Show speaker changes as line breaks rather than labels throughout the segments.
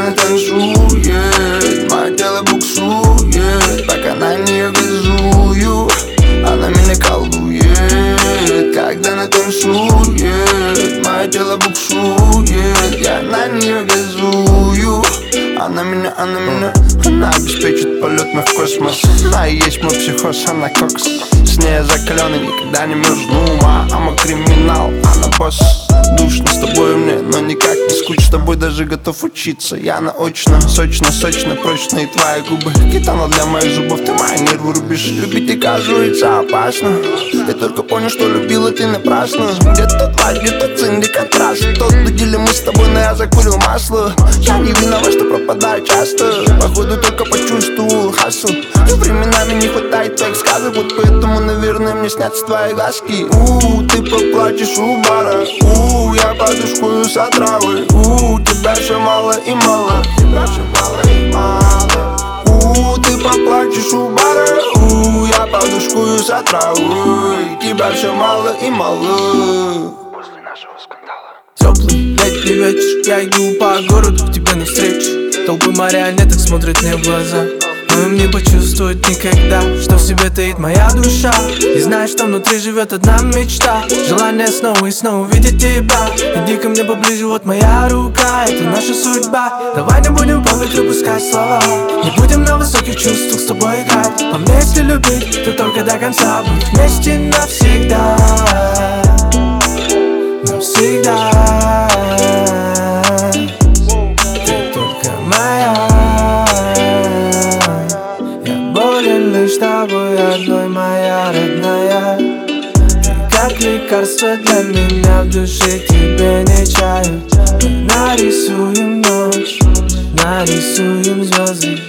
она танцует, мое тело буксует, пока на нее газую, она меня колдует. Когда она танцует, мое тело буксует, я на нее газую, она меня она обеспечит полет мой в космос. Она и есть мой психоз, она кокс. С ней я закаленный, никогда не мерзну. Мама криминал, она босс. Душно с тобой мне, но никак не скучно. С тобой даже готов учиться. Я наочно, сочно, прочные твои губы. Гитана для моих зубов, ты мои нервы рубишь. Любить оказывается опасно. Я только понял, что любила ты напрасно. Где-то два, где-то цинк, где контраст. Тот дудили мы с тобой, но я закурил масло. Я не виноват, что пропадаю часто. Походу только почувствовал хасл. И временами не хватает твоих сказок. Вот поэтому, наверное, мне снятся твои глазки. Ты поплачешь у бара. Я подушкую с отравой. Тебя все мало и мало. Тебя все мало и мало. Ты поплачешь у бара. Я подушкую с отравой. Тебя все мало и мало.
После нашего скандала.
Теплый летний вечер, я иду по городу к тебе навстречу. Толпы марионеток смотрят мне в глаза, но им не почувствовать никогда, что в себе таит моя душа. И знаешь, что внутри живет одна мечта. Желание снова и снова увидеть тебя. Иди ко мне поближе, вот моя рука. Это наша судьба. Давай не будем полных выпускать слова. Не будем на высоких чувствах с тобой играть. А вместе любить, то только до конца. Быть вместе навсегда. Навсегда. Ты только моя. Лишь тобой одной, моя родная. Ты как лекарство для меня, в душе тебе не чаю. Мы нарисуем ночь, нарисуем звезды.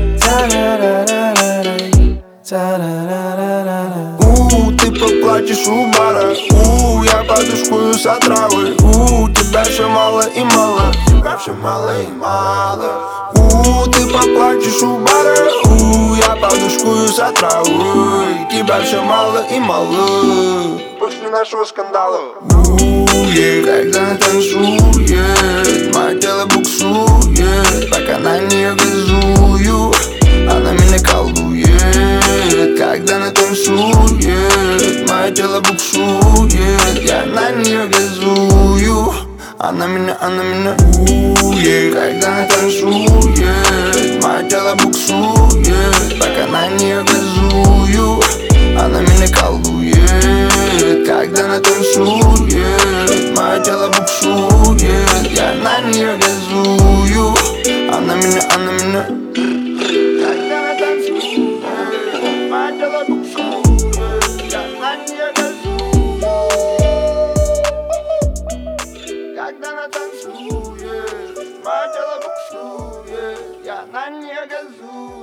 Ты поплачешь у бара. Я подушкую с отравой. Тебя все мало и мало. Тебя все мало и мало. Ты поплачешь у бара. Я подушкую с отравой. Тебя все мало и мало. После нашего скандала. Когда она танцует, мое тело буксует, пока на нее газую, она меня колдует. Когда она танцует, мое тело буксует, я на нее газую, она меня Когда она танцует, мое тело буксует, пока на нее газую, она меня колдует. Когда она танцует, мое тело буксует, я на нее газую, она меня Когда она танцует, мое тело буксует, я на нее газую. Когда она танцует, мое тело буксует, я на нее газую.